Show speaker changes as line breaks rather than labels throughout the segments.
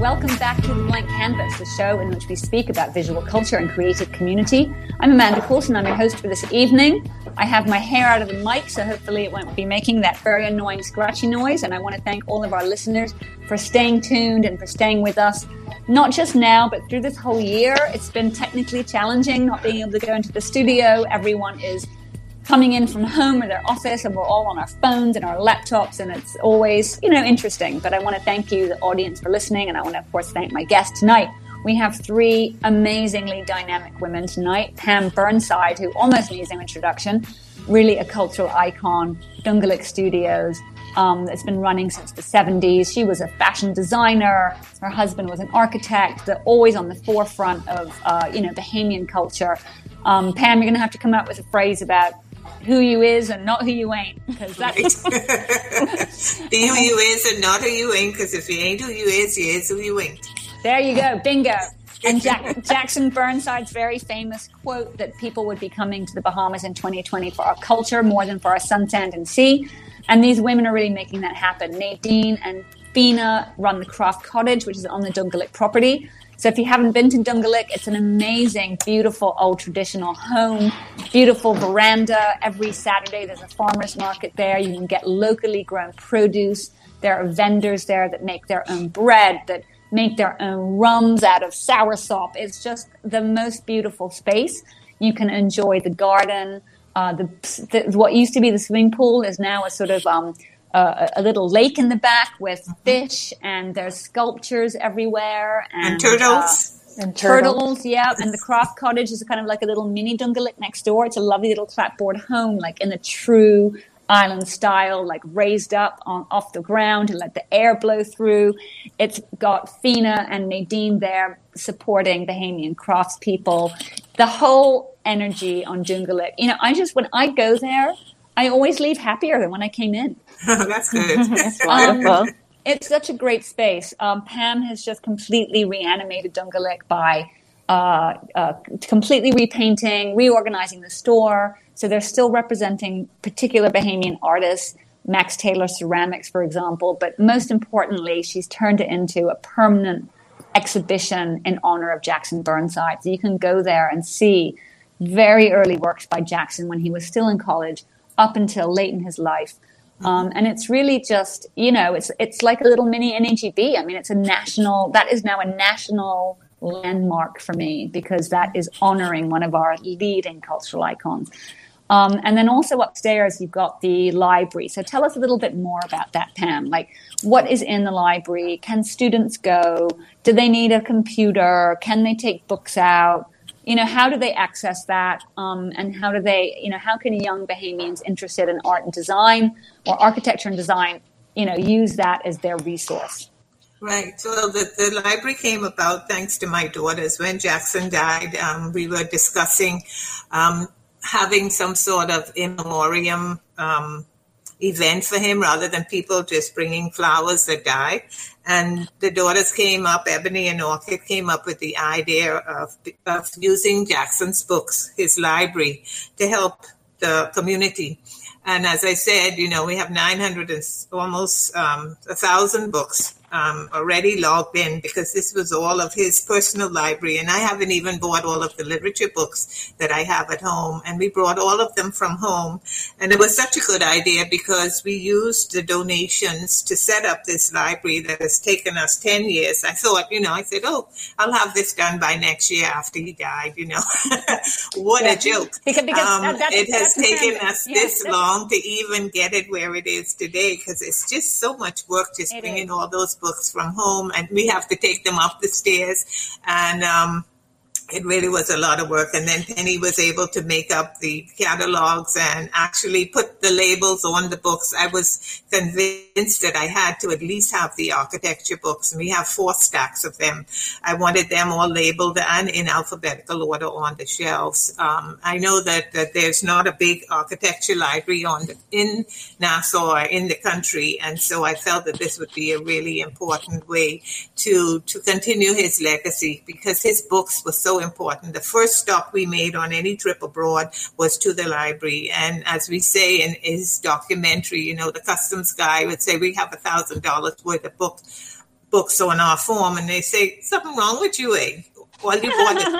welcome back to The Blank Canvas, the show in which we speak about visual culture and creative community. I'm Amanda Coulson, I'm your host for this evening. I have my hair out of the mic, so hopefully it won't be making that very annoying scratchy noise, and I want to thank all of our listeners for staying tuned and for staying with us, not just now, but through this whole year. It's been technically challenging not being able to go into the studio. Everyone is coming in from home or their office, and we're all on our phones and our laptops, and it's always, interesting. But I want to thank you, the audience, for listening, and I want to, of course, thank my guest tonight. We have three amazingly dynamic women tonight. Pam Burnside, who almost needs an introduction, really a cultural icon, Dungalik Studios, that's been running since the 70s. She was a fashion designer. Her husband was an architect. They're always on the forefront of, Bahamian culture. Pam, you're going to have to come up with a phrase about who you is and not who you ain't, because that's
be who you is and not who you ain't, because if you ain't who you is who you ain't.
There you go, bingo. And Jackson Burnside's very famous quote that people would be coming to the Bahamas in 2020 for our culture more than for our sun, sand, and sea. And these women are really making that happen. Nadine and Fina run the Craft Cottage, which is on the Dungalik property. So if you haven't been to Dungalik, it's an amazing, beautiful, old traditional home, beautiful veranda. Every Saturday there's a farmer's market there. You can get locally grown produce. There are vendors there that make their own bread, that make their own rums out of soursop. It's just the most beautiful space. You can enjoy the garden. What used to be the swimming pool is now a sort of a little lake in the back with fish, and there's sculptures everywhere.
And turtles.
Turtles, yeah. And the Craft Cottage is kind of like a little mini Dungalik next door. It's a lovely little clapboard home, like in a true island style, like raised up off the ground to let the air blow through. It's got Fina and Nadine there supporting Bahamian craftspeople. The whole energy on Dungalik. When I go there, I always leave happier than when I came in.
That's good.
That's wonderful.
It's such a great space. Pam has just completely reanimated Dungalik by completely repainting, reorganizing the store. So they're still representing particular Bahamian artists, Max Taylor Ceramics, for example. But most importantly, she's turned it into a permanent exhibition in honor of Jackson Burnside. So you can go there and see very early works by Jackson when he was still in college, up until late in his life. And it's really just, it's like a little mini NAGB. I mean, that is now a national landmark for me, because that is honoring one of our leading cultural icons. And then also upstairs, you've got the library. So tell us a little bit more about that, Pam. Like, what is in the library? Can students go? Do they need a computer? Can they take books out? How do they access that? And how do they, how can young Bahamians interested in art and design or architecture and design, use that as their resource?
Right. So the library came about thanks to my daughters. When Jackson died, we were discussing having some sort of in memoriam event for him rather than people just bringing flowers that died. And the daughters came up, Ebony and Orchid came up with the idea of using Jackson's books, his library, to help the community. And as I said, we have 900 and almost 1,000 books already logged in, because this was all of his personal library. And I haven't even bought all of the literature books that I have at home. And we brought all of them from home. And it was such a good idea, because we used the donations to set up this library that has taken us 10 years. I thought, I said, I'll have this done by next year after he died, What a joke.
Because
it has taken us this long to even get it where it is today, because it's just so much work just bringing all those books from home, and we have to take them up the stairs, and it really was a lot of work. And then Penny was able to make up the catalogs and actually put the labels on the books. I was convinced that I had to at least have the architecture books, and we have 4 stacks of them. I wanted them all labeled and in alphabetical order on the shelves. I know that there's not a big architecture library in Nassau or in the country, and so I felt that this would be a really important way to continue his legacy, because his books were so important. The first stop we made on any trip abroad was to the library. And as we say in his documentary, the customs guy would say, we have $1,000 worth of books books on our form, and they say, something wrong with you, eh? All you bought is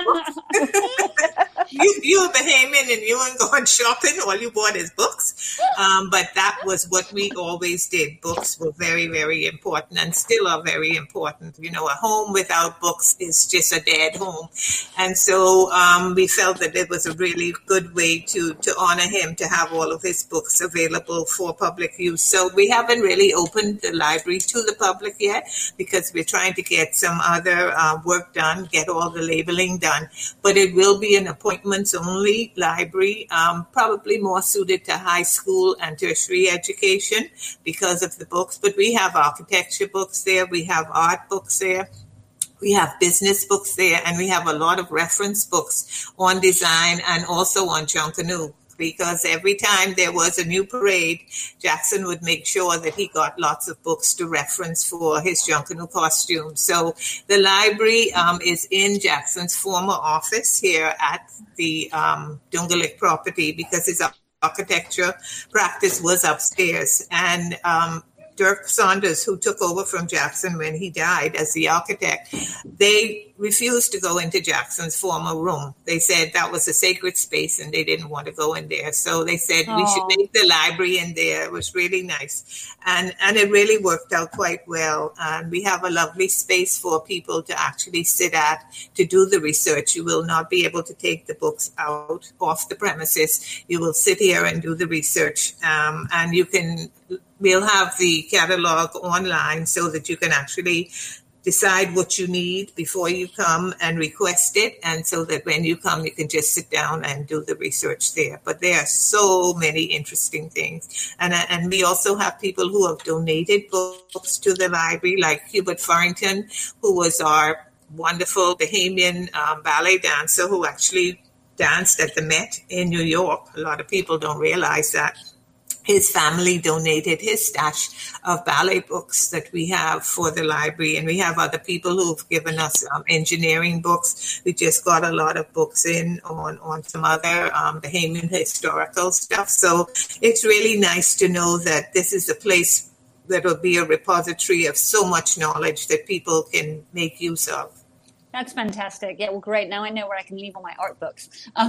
books. You're a Bahamian and you ain't going shopping. All you bought is books. But that was what we always did. Books were very, very important and still are very important. You know, a home without books is just a dead home. And so we felt that it was a really good way to honor him, to have all of his books available for public use. So we haven't really opened the library to the public yet because we're trying to get some other work done, get all the labeling done. But it will be an appointments-only library, probably more suited to high school and tertiary education because of the books. But we have architecture books there. We have art books there. We have business books there. And we have a lot of reference books on design and also on Junkanoo. Because every time there was a new parade, Jackson would make sure that he got lots of books to reference for his Junkanoo costume. So the library is in Jackson's former office here at the Dungalik property because his architecture practice was upstairs. And Dirk Saunders, who took over from Jackson when he died as the architect, they refused to go into Jackson's former room. They said that was a sacred space and they didn't want to go in there. So they said we should make the library in there. It was really nice. And it really worked out quite well. And we have a lovely space for people to actually sit at to do the research. You will not be able to take the books out off the premises. You will sit here and do the research. And you can... We'll have the catalog online so that you can actually decide what you need before you come and request it. And so that when you come, you can just sit down and do the research there. But there are so many interesting things. And we also have people who have donated books to the library, like Hubert Farrington, who was our wonderful Bahamian ballet dancer who actually danced at the Met in New York. A lot of people don't realize that. His family donated his stash of ballet books that we have for the library. And we have other people who've given us engineering books. We just got a lot of books in on some other Bahamian historical stuff. So it's really nice to know that this is a place that will be a repository of so much knowledge that people can make use of.
That's fantastic. Yeah, well, great. Now I know where I can leave all my art books.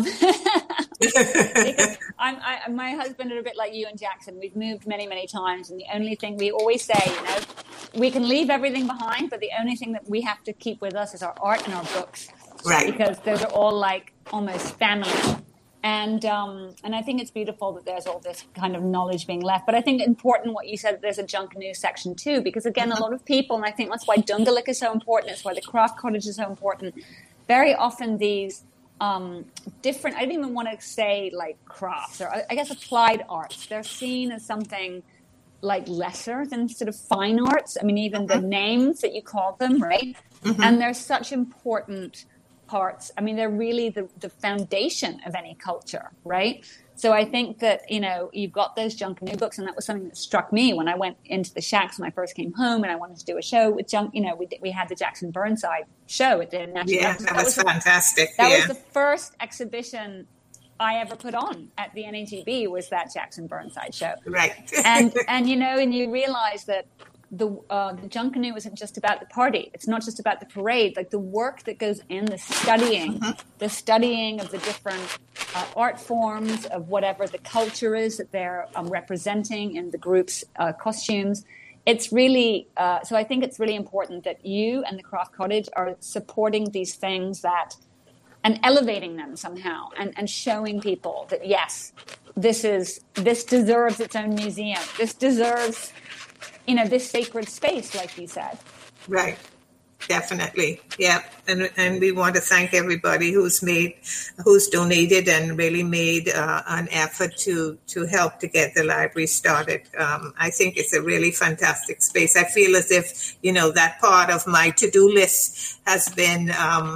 My husband is a bit like you and Jackson. We've moved many, many times. And the only thing we always say, we can leave everything behind, but the only thing that we have to keep with us is our art and our books.
Right.
Because those are all like almost family. And I think it's beautiful that there's all this kind of knowledge being left. But I think important what you said, that there's a Junkanoo section too, because again, a lot of people, and I think that's why Dungalik is so important, it's why the craft cottage is so important. Very often these different, I don't even want to say like crafts, or I guess applied arts, they're seen as something like lesser than sort of fine arts. I mean, even the names that you call them, right? Mm-hmm. And they're such important parts. I mean, they're really the foundation of any culture, right? So I think that, you've got those Junkanoo books, and that was something that struck me when I went into the Shacks when I first came home and I wanted to do a show with we had the Jackson Burnside show at the National.
Yeah, that was fantastic.
That was the first exhibition I ever put on at the NAGB, was that Jackson Burnside show.
Right.
and you realize that the Junkanoo isn't just about the party. It's not just about the parade. Like the work that goes in, the studying of the different art forms, of whatever the culture is that they're representing in the group's costumes. It's really, so I think it's really important that you and the Craft Cottage are supporting these things and elevating them somehow and showing people that, yes, this deserves its own museum. This deserves, this sacred space, like you said.
Right. Definitely. Yeah. And we want to thank everybody who's donated and really made an effort to help to get the library started. I think it's a really fantastic space. I feel as if, that part of my to-do list has been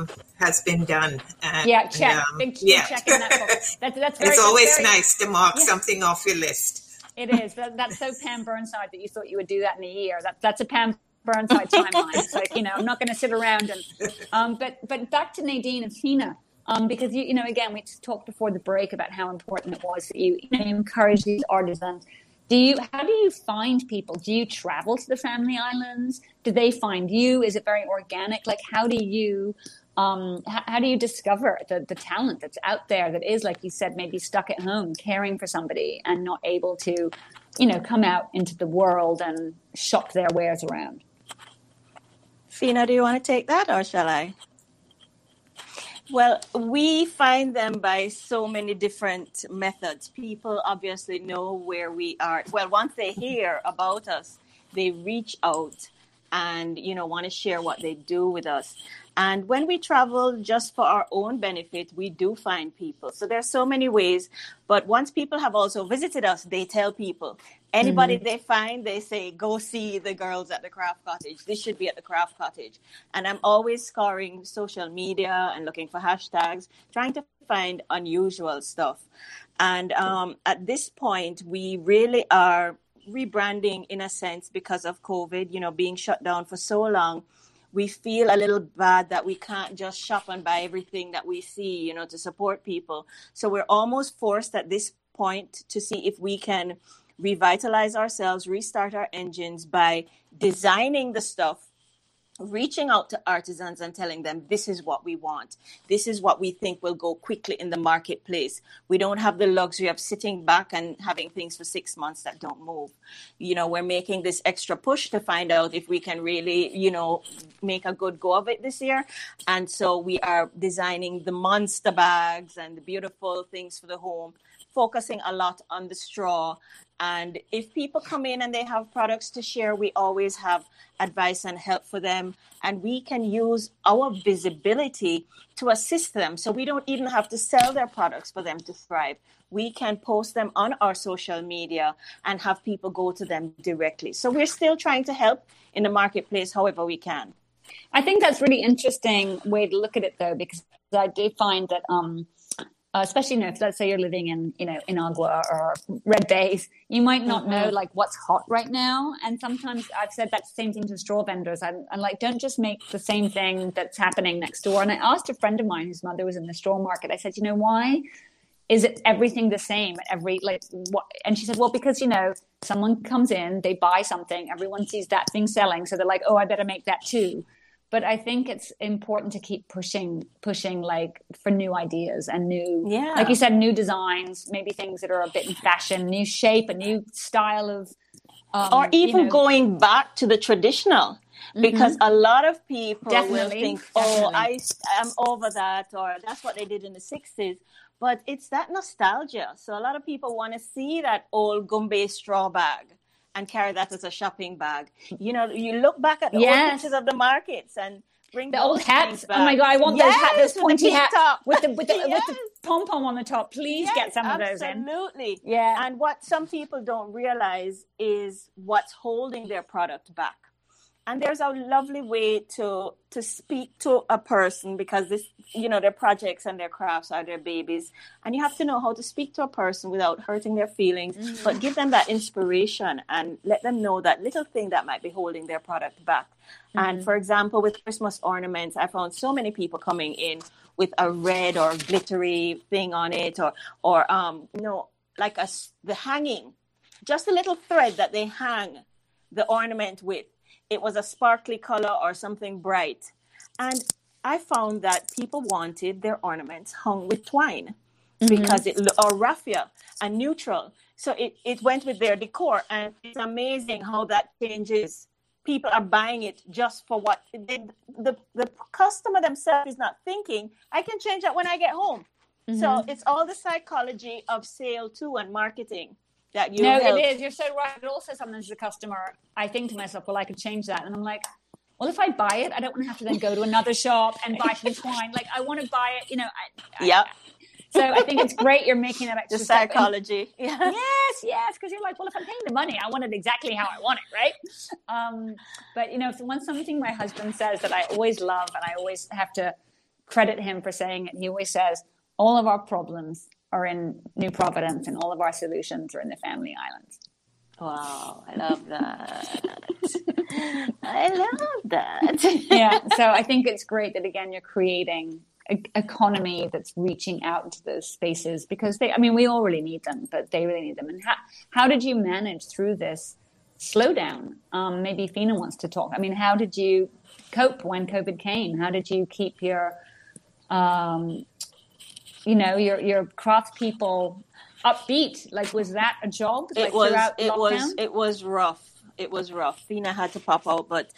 done. And,
check. Big check in that box. That's very,
it's always nice to mark something off your list.
It is. That's so Pam Burnside that you thought you would do that in a year. That's a Pam Burnside timeline. It's like, I'm not going to sit around and, but back to Nadine and Tina, because again, we talked before the break about how important it was that you encourage these artisans How do you find people? Do you travel to the Family Islands? Do they find you? Is it very organic? Like, how do you discover the talent that's out there that is, like you said, maybe stuck at home caring for somebody and not able to, come out into the world and shop their wares around?
Fina, do you want to take that, or shall I? Well, we find them by so many different methods. People obviously know where we are. Well, once they hear about us, they reach out and, want to share what they do with us. And when we travel just for our own benefit, we do find people. So there's so many ways. But once people have also visited us, they tell people. Anybody they find, they say, go see the girls at the Craft Cottage. This should be at the Craft Cottage. And I'm always scouring social media and looking for hashtags, trying to find unusual stuff. And at this point, we really are rebranding in a sense because of COVID, being shut down for so long. We feel a little bad that we can't just shop and buy everything that we see, to support people. So we're almost forced at this point to see if we can revitalize ourselves, restart our engines by designing the stuff, reaching out to artisans and telling them, this is what we want. This is what we think will go quickly in the marketplace. We don't have the luxury of sitting back and having things for 6 months that don't move. We're making this extra push to find out if we can really, make a good go of it this year. And so we are designing the monster bags and the beautiful things for the home, focusing a lot on the straw. And if people come in and they have products to share, we always have advice and help for them. And we can use our visibility to assist them. So we don't even have to sell their products for them to thrive. We can post them on our social media and have people go to them directly. So we're still trying to help in the marketplace however we can.
I think that's really interesting way to look at it, though, because I do find that especially, if let's say you're living in, in Agua or Red Bays, you might not know like what's hot right now. And sometimes I've said that same thing to straw vendors. I'm like, don't just make the same thing that's happening next door. And I asked a friend of mine whose mother was in the straw market. I said, why is it everything the same at every, like, what? And she said, well, because, someone comes in, they buy something, everyone sees that thing selling. So they're like, oh, I better make that too. But I think it's important to keep pushing like for new ideas and new, like you said, new designs, maybe things that are a bit in fashion, new shape, a new style of,
or even going back to the traditional, because a lot of people will think, I am over that, or that's what they did in the 60s. But it's that nostalgia. So a lot of people want to see that old Gumbe straw bag and carry that as a shopping bag. You look back at the old pictures of the markets and bring
the old hats. Oh my God, I want those hats, those pointy hats with the pom pom on the top. Please get some of those in.
Absolutely.
Yeah.
And what some people don't realize is what's holding their product back. And there's a lovely way to speak to a person, because this, their projects and their crafts are their babies. And you have to know how to speak to a person without hurting their feelings, but give them that inspiration and let them know that little thing that might be holding their product back. And for example, with Christmas ornaments, I found so many people coming in with a red or glittery thing on it, or like the hanging, just a little thread that they hang the ornament with. It was a sparkly color or something bright. And I found that people wanted their ornaments hung with twine because or raffia and neutral. So it went with their decor. And it's amazing how that changes. People are buying it just for what the customer themselves is not thinking, I can change that when I get home. So it's all the psychology of sale too and marketing. It
is. You're so right. But also sometimes the customer, I think to myself, well, I could change that. And I'm like, well, if I buy it, I don't want to have to then go to another shop and buy some twine. Like, I want to buy it, So I think it's great you're making that extra
psychology.
Yes. Because you're like, well, if I'm paying the money, I want it exactly how I want it, right? But, if something my husband says that I always love, and I always have to credit him for saying it, he always says, all of our problems are in New Providence, and all of our solutions are in the Family Islands.
Wow, I love that. I love that.
Yeah, so I think it's great that, again, you're creating economy that's reaching out into those spaces, because we all really need them, but they really need them. And how did you manage through this slowdown? Maybe Fina wants to talk. How did you cope when COVID came? How did you keep your craft people upbeat? Like, was that a job?
It was rough. It was rough. Fina had to pop out, but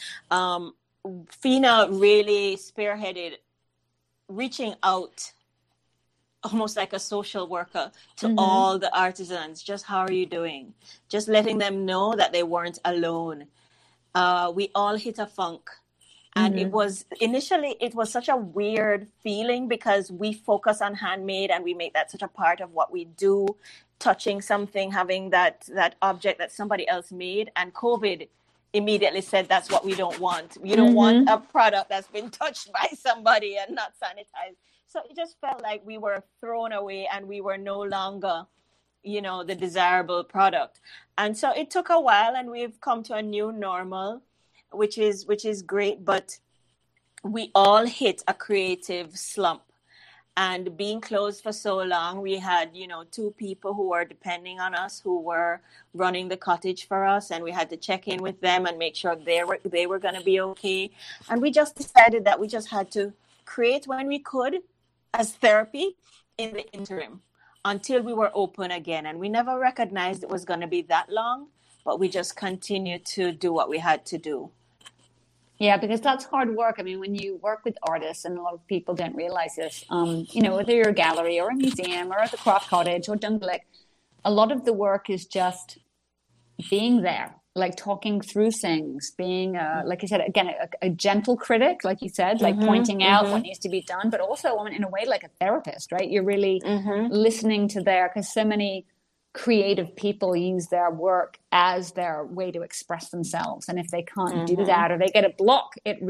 Fina really spearheaded reaching out almost like a social worker to all the artisans. Just, how are you doing? Just letting them know that they weren't alone. We all hit a funk. And it was such a weird feeling, because we focus on handmade and we make that such a part of what we do, touching something, having that object that somebody else made. And COVID immediately said, that's what we don't want. We don't want a product that's been touched by somebody and not sanitized. So it just felt like we were thrown away and we were no longer, the desirable product. And so it took a while, and we've come to a new normal, which is great, but we all hit a creative slump. And being closed for so long, we had, 2 people who were depending on us, who were running the cottage for us, and we had to check in with them and make sure they were going to be okay. And we just decided that we just had to create when we could as therapy in the interim until we were open again. And we never recognized it was going to be that long, but we just continued to do what we had to do.
Yeah, because that's hard work. When you work with artists, and a lot of people don't realize this, whether you're a gallery or a museum or at the Craft Cottage or Dungalik, a lot of the work is just being there, like talking through things, being, like you said, again, a gentle critic, like you said, like pointing out what needs to be done, but also in a way like a therapist, right? You're really listening to because so many creative people use their work as their way to express themselves, and if they can't do that, or they get a block, it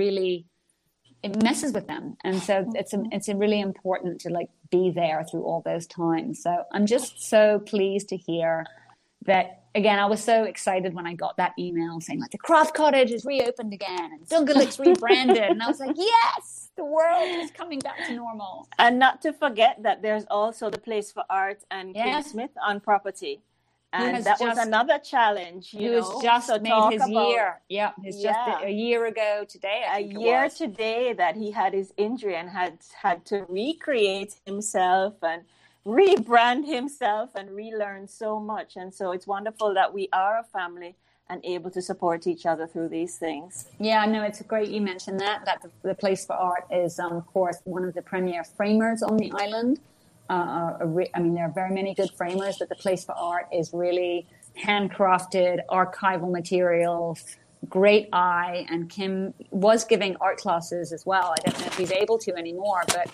messes with them. And so it's really important to like be there through all those times. So I'm just so pleased to hear that. Again, I was so excited when I got that email saying like the Craft Cottage is reopened again and Dungalik's rebranded, and I was like, yes, the world is coming back to normal.
And not to forget that there's also the Place for Art and Kim Smith on property. And that was another challenge.
Who's just made his year. Yeah, it's just a year ago today.
A year today that he had his injury and had to recreate himself and rebrand himself and relearn so much. And so it's wonderful that we are a family and able to support each other through these things.
Yeah, no, it's great you mentioned that the Place for Art is, of course, one of the premier framers on the island. There are very many good framers, but the Place for Art is really handcrafted, archival materials, great eye. And Kim was giving art classes as well. I don't know if he's able to anymore, but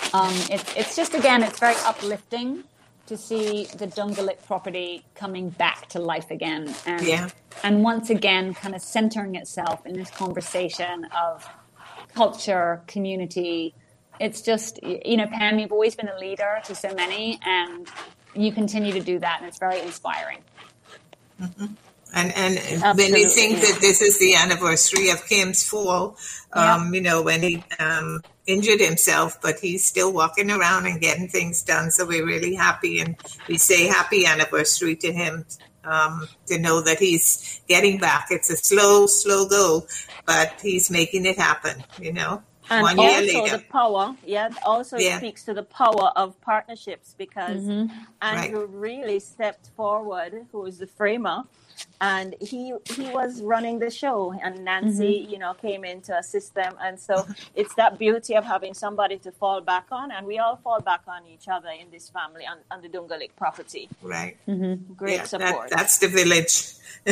it's just, again, it's very uplifting to see the Dungalik property coming back to life again. And once again, kind of centering itself in this conversation of culture, community. It's just, Pam, you've always been a leader to so many, and you continue to do that, and it's very inspiring.
Mm-hmm. And when we think that this is the anniversary of Kim's fall, when he injured himself, but he's still walking around and getting things done. So we're really happy, and we say happy anniversary to him, to know that he's getting back. It's a slow go, but he's making it happen,
And
1 year
also
later.
the power, speaks to the power of partnerships, because Andrew really stepped forward, who is the framer, and he was running the show, and Nancy, came in to assist them. And so it's that beauty of having somebody to fall back on, and we all fall back on each other in this family on the Dungalik property.
Right.
Great support.
That's the village.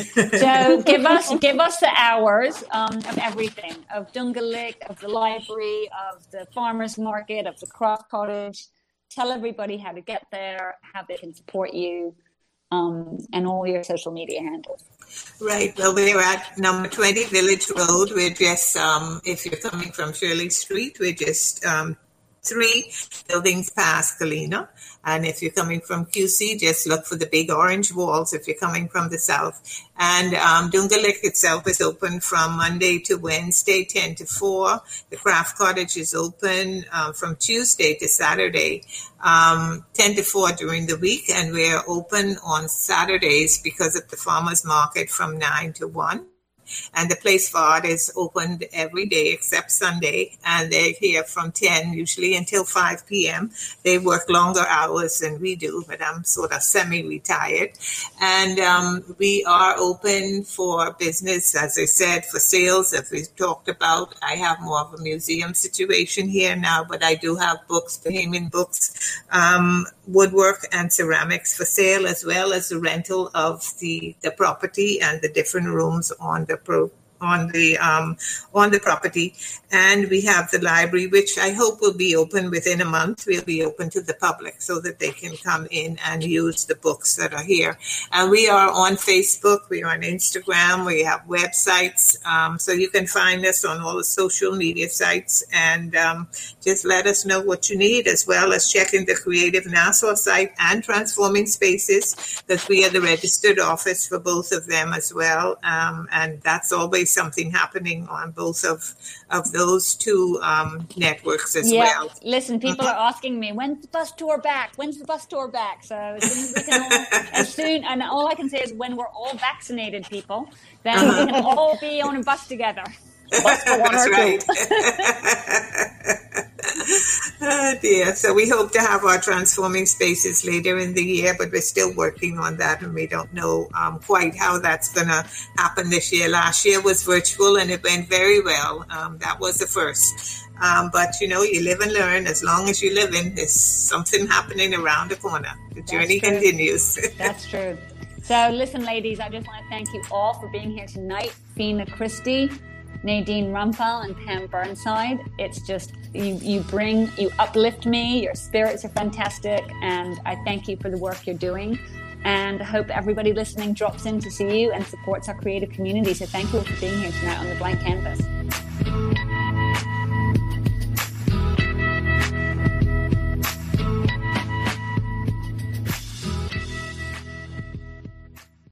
So give us the hours of everything, of Dungalik, of the library, of the farmers market, of the Craft Cottage. Tell everybody how to get there, how they can support you, and all your social media handles.
Right. Well, we're at number 20 Village Road. We're just, if you're coming from Shirley Street, we're just 3 buildings past Galena. And if you're coming from QC, just look for the big orange walls if you're coming from the south. And Dungalik itself is open from Monday to Wednesday, 10 to 4. The Craft Cottage is open from Tuesday to Saturday, 10 to 4 during the week. And we're open on Saturdays because of the farmers market from 9 to 1. And the Place for Art is opened every day except Sunday, and they're here from 10 usually until 5 p.m. They work longer hours than we do, but I'm sort of semi-retired. And we are open for business, as I said, for sales, as we've talked about. I have more of a museum situation here now, but I do have books, Bahamian books, woodwork and ceramics for sale, as well as the rental of the property and the different rooms on the property. And we have the library, which I hope will be open within a month. We'll be open to the public so that they can come in and use the books that are here. And we are on Facebook, we are on Instagram, we have websites, so you can find us on all the social media sites, and just let us know what you need, as well as checking the Creative Nassau site and Transforming Spaces, because we are the registered office for both of them as well. And that's always something happening on both of those two networks as well.
Listen, people are asking me, when's the bus tour back? When's the bus tour back? So as soon as we can and all I can say is when we're all vaccinated, people, then we can all be on a bus together. Bus for one or
right.
two.
Oh dear. So we hope to have our Transforming Spaces later in the year, but we're still working on that, and we don't know quite how that's going to happen this year. Last year was virtual, and it went very well. That was the first. But, you know, you live and learn. As long as you live in, there's something happening around the corner. The journey continues.
That's true. So listen, ladies, I just want to thank you all for being here tonight. Fina Christie, Nadine Rumpel, and Pam Burnside. It's just, you uplift me. Your spirits are fantastic. And I thank you for the work you're doing. And I hope everybody listening drops in to see you and supports our creative community. So thank you for being here tonight on The Blank Canvas.